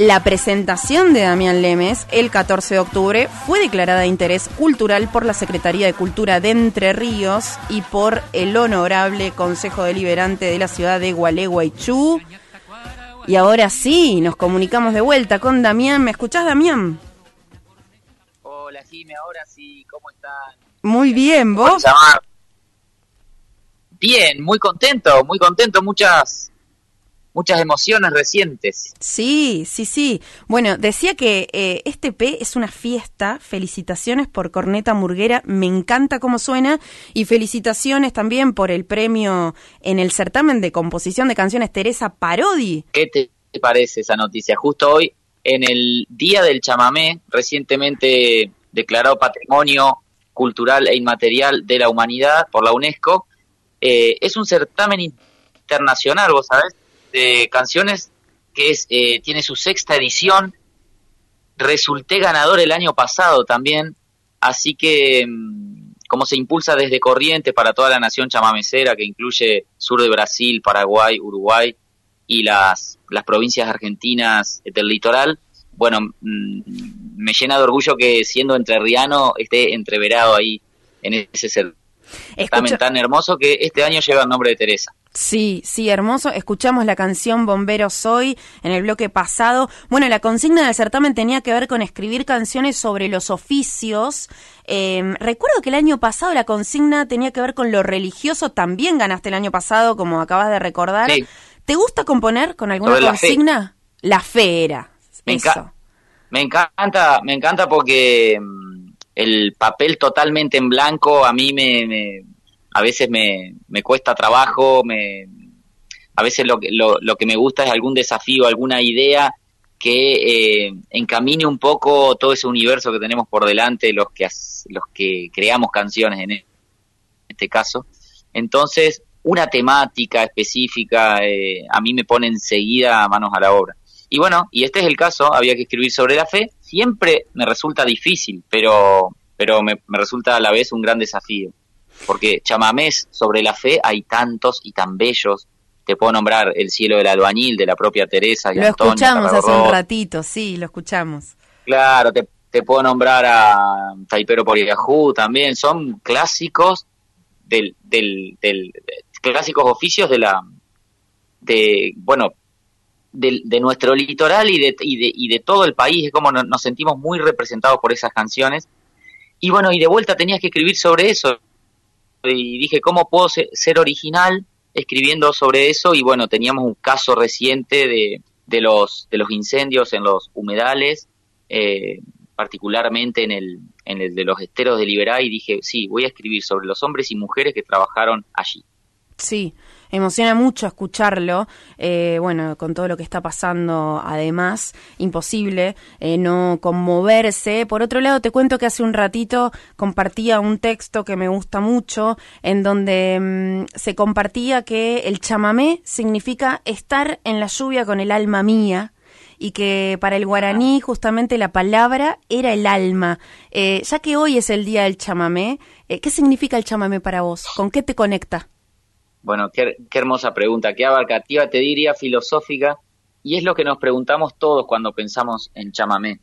La presentación de Damián Lemes el 14 de octubre fue declarada de interés cultural por la Secretaría de Cultura de Entre Ríos y por el Honorable Consejo Deliberante de la ciudad de Gualeguaychú. Y ahora sí, nos comunicamos de vuelta con Damián. ¿Me escuchás, Damián? Hola, Jimé, ahora sí, ¿cómo están? Muy bien, ¿vos? Bien, muy contento, muchas emociones recientes. Sí. Bueno, decía que este EP es una fiesta. Felicitaciones por Corneta Murguera, me encanta cómo suena. Y felicitaciones también por el premio en el certamen de composición de canciones Teresa Parodi. ¿Qué te parece esa noticia? Justo hoy, en el Día del Chamamé, recientemente declarado Patrimonio Cultural e Inmaterial de la Humanidad por la UNESCO, es un certamen internacional, vos sabés, de canciones que tiene su sexta edición. Resulté ganador el año pasado también, así que como se impulsa desde Corrientes para toda la nación chamamecera, que incluye sur de Brasil, Paraguay, Uruguay y las provincias argentinas del litoral, bueno, me llena de orgullo que siendo entrerriano esté entreverado ahí en ese certamen tan hermoso que este año lleva el nombre de Teresa. Sí, hermoso. Escuchamos la canción Bombero Soy en el bloque pasado. Bueno, la consigna del certamen tenía que ver con escribir canciones sobre los oficios. Recuerdo que el año pasado la consigna tenía que ver con lo religioso. También ganaste el año pasado, como acabas de recordar. Sí. ¿Te gusta componer con alguna sobre consigna? La fe era. Me encanta porque el papel totalmente en blanco a mí a veces me cuesta trabajo, a veces lo que me gusta es algún desafío, alguna idea que encamine un poco todo ese universo que tenemos por delante, los que creamos canciones en este caso. Entonces, una temática específica a mí me pone enseguida manos a la obra. Y bueno, y este es el caso, había que escribir sobre la fe. Siempre me resulta difícil, pero me resulta a la vez un gran desafío. Porque chamamés sobre la fe hay tantos y tan bellos. Te puedo nombrar El cielo del albañil, de la propia Teresa y Lo Antonio. Lo escuchamos hace un ratito, sí, lo escuchamos. Claro, te puedo nombrar a Taipero Poriajú también. Son clásicos clásicos oficios de nuestro litoral y de todo el país. Es como nos sentimos muy representados por esas canciones. Y bueno, y de vuelta tenías que escribir sobre eso. Y dije, ¿cómo puedo ser original escribiendo sobre eso? Y bueno, teníamos un caso reciente de los incendios en los humedales, particularmente en el de los esteros de Liberá, y dije, sí, voy a escribir sobre los hombres y mujeres que trabajaron allí. Sí, emociona mucho escucharlo, bueno, con todo lo que está pasando, además, imposible no conmoverse. Por otro lado, te cuento que hace un ratito compartía un texto que me gusta mucho, en donde se compartía que el chamamé significa estar en la lluvia con el alma mía, y que para el guaraní justamente la palabra era el alma. Ya que hoy es el día del chamamé, ¿qué significa el chamamé para vos? ¿Con qué te conecta? Bueno, qué hermosa pregunta, qué abarcativa, te diría filosófica, y es lo que nos preguntamos todos cuando pensamos en chamamé.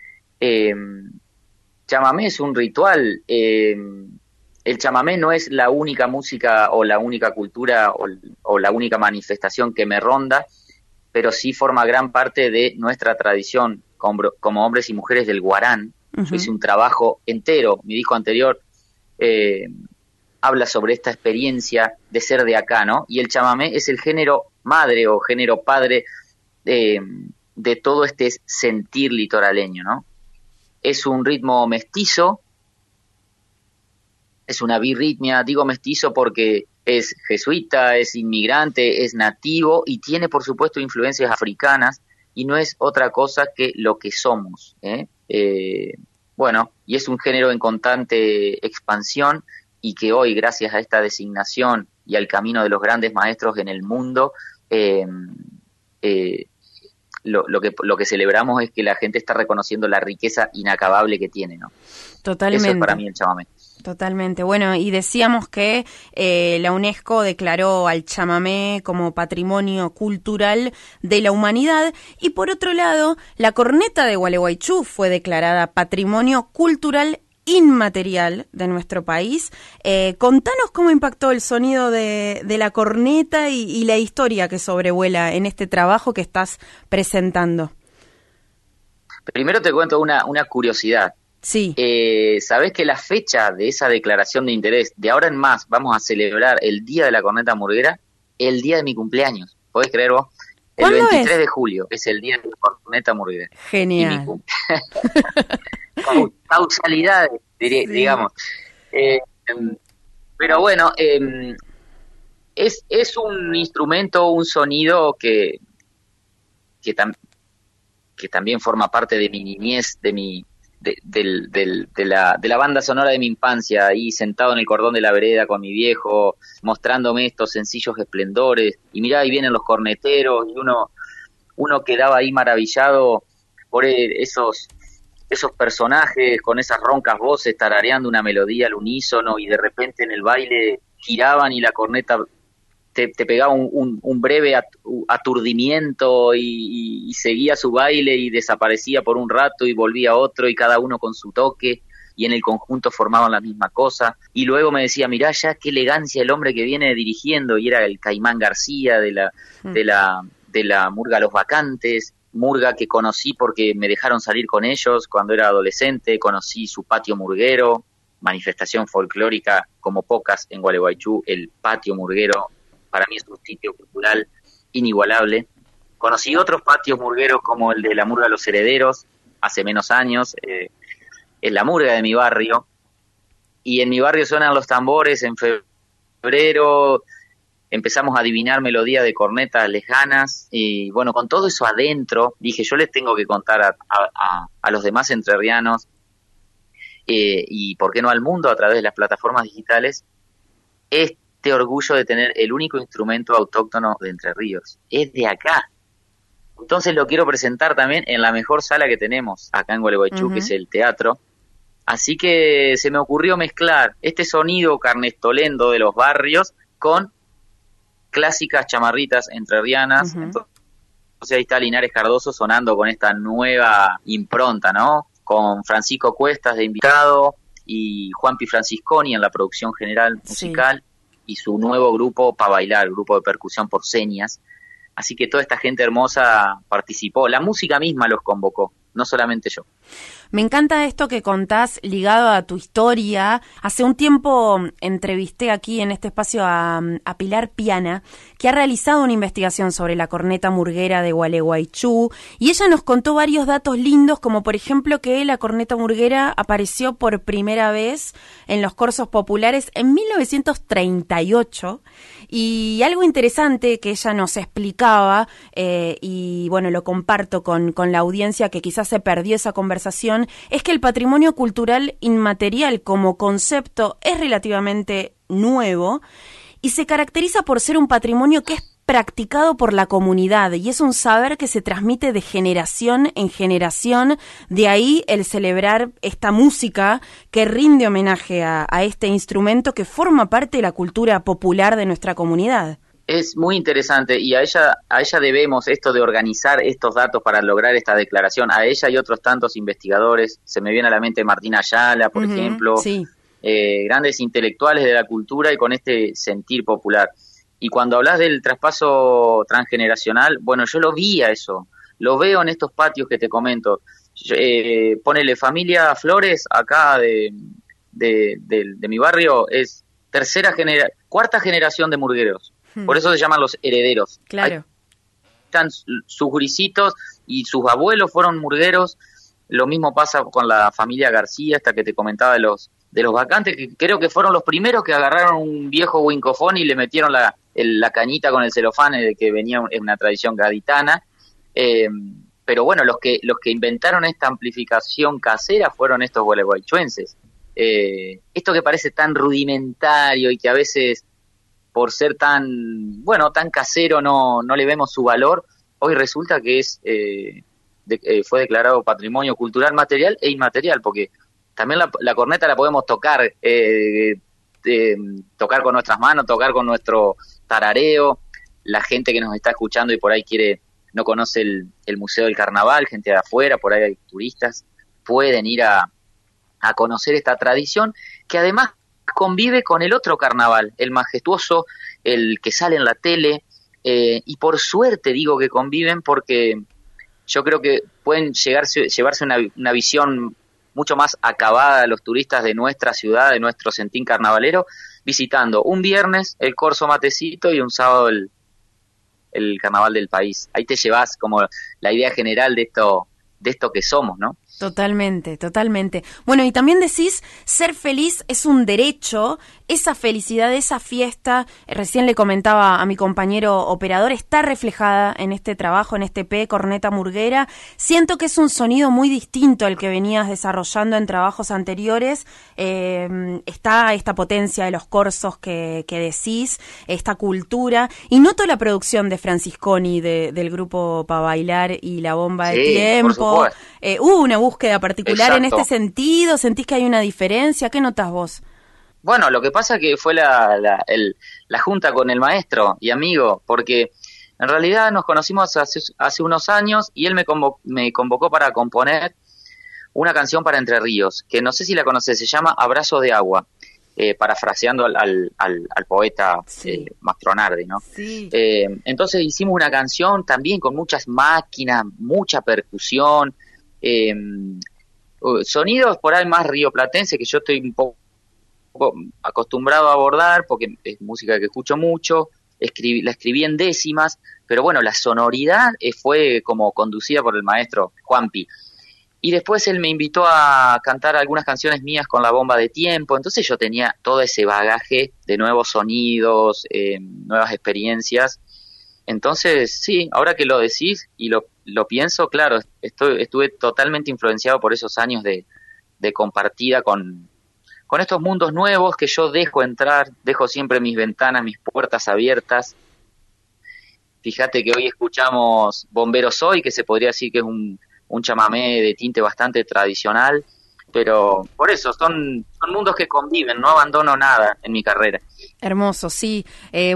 Chamamé es un ritual. El chamamé no es la única música o la única cultura o la única manifestación que me ronda, pero sí forma gran parte de nuestra tradición como hombres y mujeres del Guarán. Uh-huh. Yo hice un trabajo entero, mi disco anterior habla sobre esta experiencia de ser de acá, ¿no? Y el chamamé es el género madre o género padre de todo este sentir litoraleño, ¿no? Es un ritmo mestizo, es una birritmia, digo mestizo porque es jesuita, es inmigrante, es nativo y tiene, por supuesto, influencias africanas y no es otra cosa que lo que somos, bueno, y es un género en constante expansión y que hoy, gracias a esta designación y al camino de los grandes maestros en el mundo, lo que celebramos es que la gente está reconociendo la riqueza inacabable que tiene, ¿no? Totalmente. Eso es para mí el chamamé. Totalmente. Bueno, y decíamos que la UNESCO declaró al chamamé como patrimonio cultural de la humanidad, y por otro lado, la corneta de Gualeguaychú fue declarada patrimonio cultural inmaterial de nuestro país. Contanos cómo impactó el sonido de la corneta y la historia que sobrevuela en este trabajo que estás presentando. Primero te cuento una curiosidad. Sí. ¿Sabés que la fecha de esa declaración de interés, de ahora en más, vamos a celebrar el Día de la Corneta Murguera, el día de mi cumpleaños? ¿Podés creer vos? El 23 de julio es el Día de la Corneta Murguera. Genial. Causalidades, sí, digamos. Pero bueno, es un instrumento, un sonido que también forma parte de mi niñez, de la banda sonora de mi infancia, ahí sentado en el cordón de la vereda con mi viejo, mostrándome estos sencillos esplendores, y mirá, ahí vienen los corneteros, y uno quedaba ahí maravillado por esos personajes con esas roncas voces tarareando una melodía al unísono, y de repente en el baile giraban y la corneta te pegaba un breve aturdimiento y seguía su baile y desaparecía por un rato y volvía otro, y cada uno con su toque, y en el conjunto formaban la misma cosa. Y luego me decía, mirá ya qué elegancia el hombre que viene dirigiendo, y era el Caimán García de la murga Los Bacantes, murga que conocí porque me dejaron salir con ellos cuando era adolescente. Conocí su patio murguero, manifestación folclórica como pocas en Gualeguaychú. El patio murguero para mí es un sitio cultural inigualable. Conocí otros patios murgueros como el de la murga Los Herederos hace menos años, es la murga de mi barrio, y en mi barrio suenan los tambores en febrero, empezamos a adivinar melodías de cornetas lejanas, y bueno, con todo eso adentro, dije, yo les tengo que contar a los demás entrerrianos, y por qué no al mundo a través de las plataformas digitales, este orgullo de tener el único instrumento autóctono de Entre Ríos. Es de acá. Entonces lo quiero presentar también en la mejor sala que tenemos acá en Gualeguaychú, que es el teatro. Así que se me ocurrió mezclar este sonido carnestolendo de los barrios con clásicas chamarritas entrerrianas. Entonces ahí está Linares Cardoso sonando con esta nueva impronta, ¿no? Con Francisco Cuestas de invitado y Juanpi Francisconi en la producción general musical. Sí. Y su nuevo grupo Pa' Bailar, grupo de percusión por señas. Así que toda esta gente hermosa participó. La música misma los convocó, no solamente yo. Me encanta esto que contás ligado a tu historia. Hace un tiempo entrevisté aquí en este espacio a Pilar Piana, que ha realizado una investigación sobre la corneta murguera de Gualeguaychú, y ella nos contó varios datos lindos, como por ejemplo que la corneta murguera apareció por primera vez en los corsos populares en 1938, y algo interesante que ella nos explicaba, y bueno, lo comparto con la audiencia que quizás se perdió esa conversación, es que el patrimonio cultural inmaterial como concepto es relativamente nuevo y se caracteriza por ser un patrimonio que es practicado por la comunidad, y es un saber que se transmite de generación en generación. De ahí el celebrar esta música que rinde homenaje a este instrumento que forma parte de la cultura popular de nuestra comunidad. Es muy interesante, y a ella debemos esto de organizar estos datos para lograr esta declaración, a ella y otros tantos investigadores. Se me viene a la mente Martín Ayala, por ejemplo, sí. Grandes intelectuales de la cultura y con este sentir popular. Y cuando hablas del traspaso transgeneracional, bueno, yo lo vi a eso, lo veo en estos patios que te comento. Ponele familia Flores, acá de mi barrio, es cuarta generación de murgueros. Por eso se llaman los herederos. Claro. Ahí están sus gurisitos y sus abuelos fueron murgueros. Lo mismo pasa con la familia García, esta que te comentaba de los Bacantes, que creo que fueron los primeros que agarraron un viejo wincofón y le metieron la cañita con el celofán, de que venía en una tradición gaditana. Pero bueno, los que inventaron esta amplificación casera fueron estos gualeguaychuenses. Esto que parece tan rudimentario y que a veces, por ser tan casero, no le vemos su valor. hoy resulta que fue declarado Patrimonio Cultural Material e Inmaterial, porque también la corneta la podemos tocar, tocar con nuestras manos, tocar con nuestro tarareo. La gente que nos está escuchando y por ahí no conoce el Museo del Carnaval, gente de afuera, por ahí hay turistas, pueden ir a conocer esta tradición que además convive con el otro carnaval, el majestuoso, el que sale en la tele, y por suerte digo que conviven porque yo creo que pueden llevarse una visión mucho más acabada a los turistas de nuestra ciudad, de nuestro sentín carnavalero, visitando un viernes el Corso Matecito y un sábado el carnaval del país. Ahí te llevas como la idea general de esto que somos, ¿no? Totalmente, totalmente. Bueno, y también decís, ser feliz es un derecho, esa felicidad, esa fiesta, recién le comentaba a mi compañero operador, está reflejada en este trabajo, en este EP, Corneta Murguera. Siento que es un sonido muy distinto al que venías desarrollando en trabajos anteriores. Está esta potencia de los corsos que decís, esta cultura, y noto la producción de Francisconi, del grupo Pa' Bailar y La Bomba de Tiempo. Hubo una búsqueda particular. Exacto. En este sentido, ¿sentís que hay una diferencia? ¿Qué notas vos? Bueno, lo que pasa que fue la junta con el maestro y amigo, porque en realidad nos conocimos hace unos años y él me convocó para componer una canción para Entre Ríos, que no sé si la conoces, se llama Abrazo de Agua, parafraseando al poeta sí. Mastronardi, ¿no? Sí. Entonces hicimos una canción también con muchas máquinas, mucha percusión, sonidos por ahí más rioplatense que yo estoy un poco acostumbrado a abordar porque es música que escucho mucho, la escribí en décimas, pero bueno, la sonoridad fue como conducida por el maestro Juanpi. Y después él me invitó a cantar algunas canciones mías con La Bomba de Tiempo, entonces yo tenía todo ese bagaje de nuevos sonidos, nuevas experiencias. Entonces, sí, ahora que lo decís y lo pienso, claro, estuve totalmente influenciado por esos años de compartida con estos mundos nuevos que yo dejo siempre mis ventanas, mis puertas abiertas. Fíjate que hoy escuchamos Bombero Soy, que se podría decir que es un chamamé de tinte bastante tradicional, pero por eso son mundos que conviven, no abandono nada en mi carrera. Hermoso, sí.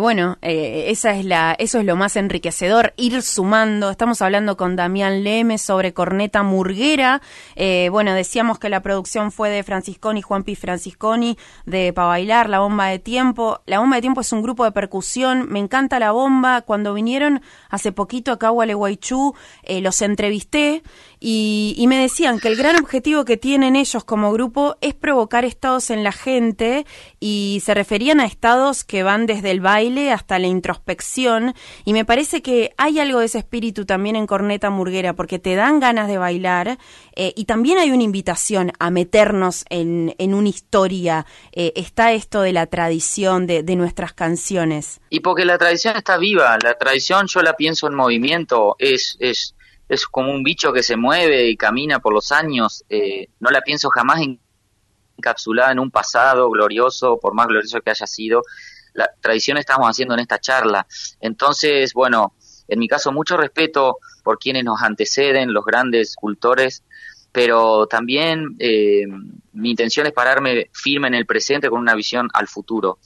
Eso es lo más enriquecedor, ir sumando. Estamos hablando con Damián Lemes sobre Corneta Murguera. Decíamos que la producción fue de Francisconi, Juanpi Francisconi, de Pa' Bailar, La Bomba de Tiempo. La Bomba de Tiempo es un grupo de percusión. Me encanta La Bomba. Cuando vinieron hace poquito acá a Gualeguaychú, los entrevisté y me decían que el gran objetivo que tienen ellos como grupo es provocar estados en la gente, y se referían a estados que van desde el baile hasta la introspección, y me parece que hay algo de ese espíritu también en Corneta Murguera, porque te dan ganas de bailar, y también hay una invitación a meternos en una historia. Está esto de la tradición de nuestras canciones. Y porque la tradición está viva, la tradición yo la pienso en movimiento, es como un bicho que se mueve y camina por los años, no la pienso jamás encapsulada en un pasado glorioso, por más glorioso que haya sido. La tradición estamos haciendo en esta charla. Entonces, bueno, en mi caso mucho respeto por quienes nos anteceden, los grandes cultores, pero también mi intención es pararme firme en el presente con una visión al futuro.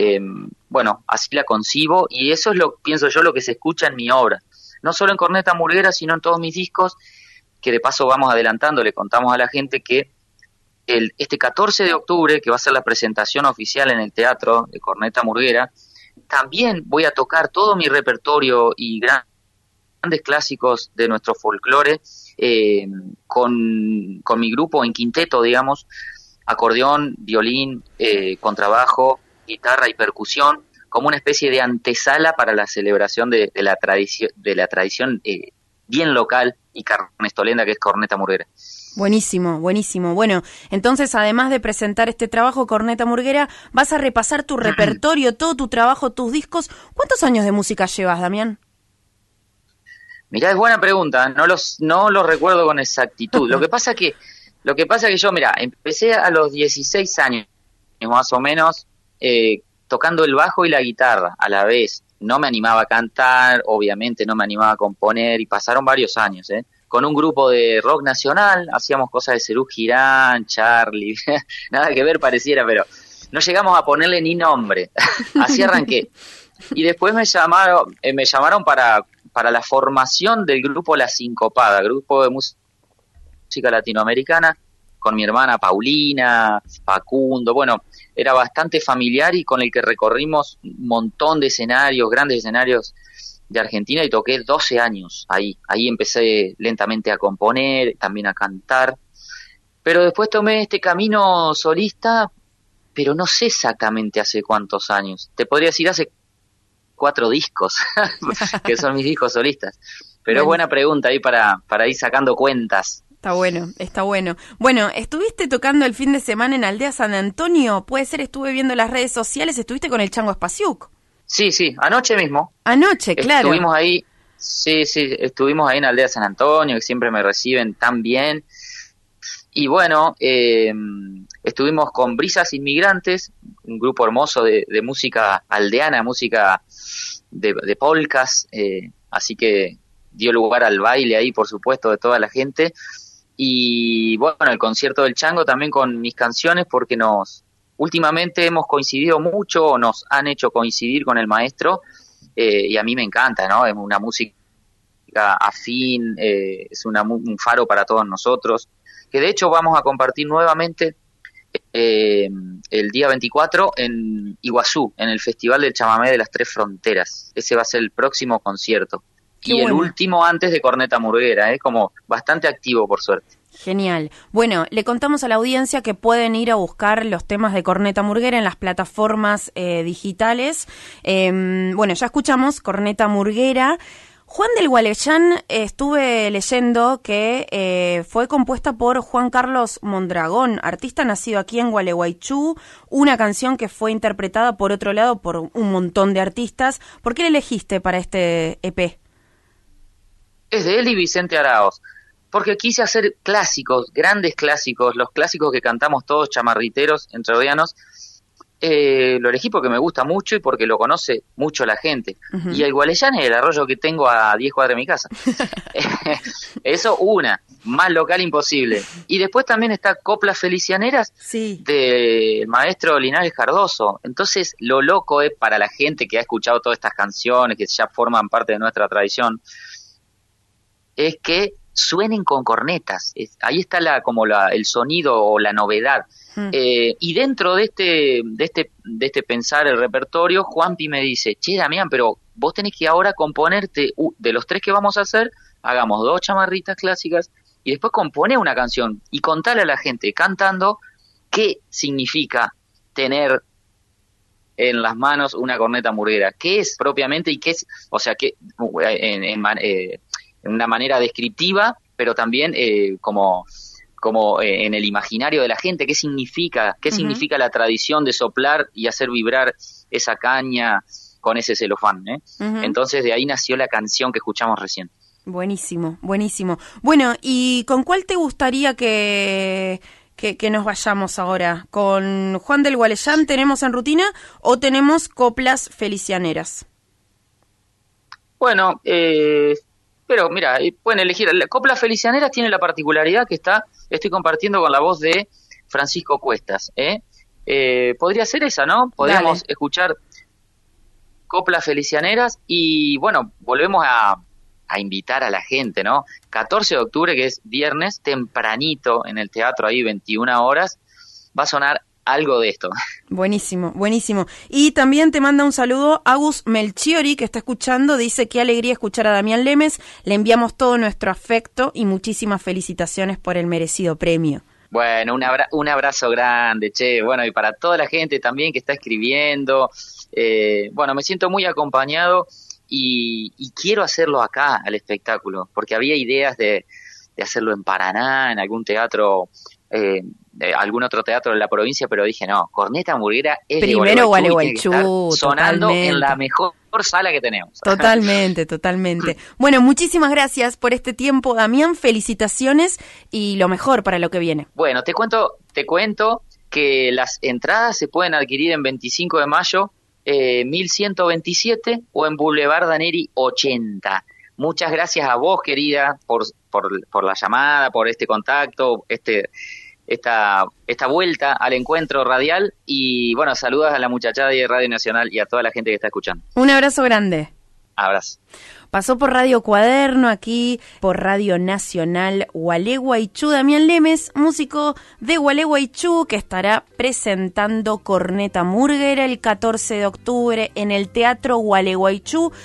Así la concibo, y eso es pienso yo, lo que se escucha en mi obra. No solo en Corneta Murguera, sino en todos mis discos, que de paso vamos adelantando, le contamos a la gente que este 14 de octubre, que va a ser la presentación oficial en el teatro de Corneta Murguera, también voy a tocar todo mi repertorio y grandes clásicos de nuestro folclore, con mi grupo en quinteto, digamos, acordeón, violín, contrabajo, guitarra y percusión, como una especie de antesala para la celebración de la tradición bien local y carnestolenda que es Corneta Murguera. Buenísimo, buenísimo. Bueno, entonces además de presentar este trabajo, Corneta Murguera, vas a repasar tu repertorio, todo tu trabajo, tus discos. ¿Cuántos años de música llevas, Damián? Mirá, es buena pregunta, no los recuerdo con exactitud. Lo que pasa que yo, empecé a los 16 años, más o menos, tocando el bajo y la guitarra a la vez. no me animaba a cantar, obviamente no me animaba a componer, y pasaron varios años, con un grupo de rock nacional, hacíamos cosas de Serú Girán, Charlie, nada que ver pareciera, pero no llegamos a ponerle ni nombre. Así arranqué. Y después me llamaron para la formación del grupo La Sincopada, grupo de música latinoamericana, con mi hermana Paulina, Facundo, bueno, era bastante familiar y con el que recorrimos un montón de escenarios, grandes escenarios de Argentina, y toqué 12 años ahí. Ahí empecé lentamente a componer, también a cantar, pero después tomé este camino solista, pero no sé exactamente hace cuántos años. Te podría decir hace 4 discos, que son mis discos solistas. Pero bueno, es buena pregunta ahí para ir sacando cuentas. Está bueno, está bueno. Bueno, estuviste tocando el fin de semana en Aldea San Antonio, puede ser, estuve viendo las redes sociales, estuviste con el Chango Espasiuk. Sí, anoche mismo. Anoche, claro. Estuvimos ahí, sí, estuvimos ahí en Aldea San Antonio, que siempre me reciben tan bien. Y bueno, estuvimos con Brisas Inmigrantes, un grupo hermoso de música aldeana, música de polcas, así que dio lugar al baile ahí, por supuesto, de toda la gente. Y bueno, el concierto del Chango también con mis canciones, porque últimamente hemos coincidido mucho, o nos han hecho coincidir con el maestro, y a mí me encanta, ¿no? Es una música afín, es un faro para todos nosotros, que de hecho vamos a compartir nuevamente el día 24 en Iguazú, en el Festival del Chamamé de las Tres Fronteras. Ese va a ser el próximo concierto. Qué y bueno. El último antes de Corneta Murguera, como bastante activo, por suerte. Genial. Bueno, le contamos a la audiencia que pueden ir a buscar los temas de Corneta Murguera en las plataformas digitales. Bueno, ya escuchamos Corneta Murguera. Juan del Gualeyán, estuve leyendo que fue compuesta por Juan Carlos Mondragón, artista nacido aquí en Gualeguaychú, una canción que fue interpretada por otro lado por un montón de artistas. ¿Por qué la elegiste para este EP? Es de él y Vicente Araoz, porque quise hacer clásicos, grandes clásicos, los clásicos que cantamos todos chamarriteros entrerrianos. Lo elegí porque me gusta mucho y porque lo conoce mucho la gente. Uh-huh. Y el Gualeyán es el arroyo que tengo a 10 cuadras de mi casa. Eso más local imposible. Y después también está Coplas Felicianeras, sí, del maestro Linares Cardoso. Entonces lo loco es, para la gente que ha escuchado todas estas canciones, que ya forman parte de nuestra tradición, es que suenen con cornetas. Ahí está el sonido o la novedad. Y dentro de este pensar el repertorio, Juanpi me dice: che, Damián, pero vos tenés que ahora componerte, de los 3 que vamos a hacer, hagamos 2 chamarritas clásicas y después compone una canción y contale a la gente cantando qué significa tener en las manos una corneta murguera, qué es propiamente y qué es, o sea, que en una manera descriptiva, pero también como en el imaginario de la gente, qué significa la tradición de soplar y hacer vibrar esa caña con ese celofán, Uh-huh. Entonces de ahí nació la canción que escuchamos recién. Buenísimo, buenísimo. Bueno, ¿y con cuál te gustaría que nos vayamos ahora? ¿Con Juan del Gualeyán tenemos en rutina o tenemos Coplas Felicianeras? Bueno, pero mira, pueden elegir. La Coplas Felicianeras tiene la particularidad que estoy compartiendo con la voz de Francisco Cuestas. Podría ser esa, ¿no? Podríamos escuchar Coplas Felicianeras y, bueno, volvemos a invitar a la gente, ¿no? 14 de octubre, que es viernes, tempranito, en el teatro, ahí 21 horas, va a sonar algo de esto. Buenísimo, buenísimo. Y también te manda un saludo Agus Melchiori, que está escuchando, dice: qué alegría escuchar a Damián Lemes, le enviamos todo nuestro afecto y muchísimas felicitaciones por el merecido premio. Bueno, un abrazo grande, che, bueno, y para toda la gente también que está escribiendo, bueno, me siento muy acompañado y quiero hacerlo acá, al espectáculo, porque había ideas de hacerlo en Paraná, en algún teatro, algún otro teatro de la provincia, pero dije no, Corneta Murguera es primero Gualeguaychú, sonando totalmente. En la mejor sala que tenemos. Totalmente. Bueno, muchísimas gracias por este tiempo, Damián, felicitaciones y lo mejor para lo que viene. Bueno, te cuento que las entradas se pueden adquirir en 25 de mayo 1127 o en Boulevard Daneri 80. Muchas gracias a vos, querida, por la llamada, por este contacto, esta vuelta al encuentro radial. Y bueno, saludos a la muchachada de Radio Nacional y a toda la gente que está escuchando. Un abrazo grande. Abrazo. Pasó por Radio Cuaderno, aquí por Radio Nacional Gualeguaychú, Damián Lemes, músico de Gualeguaychú, que estará presentando Corneta Murguera el 14 de octubre en el Teatro Gualeguaychú.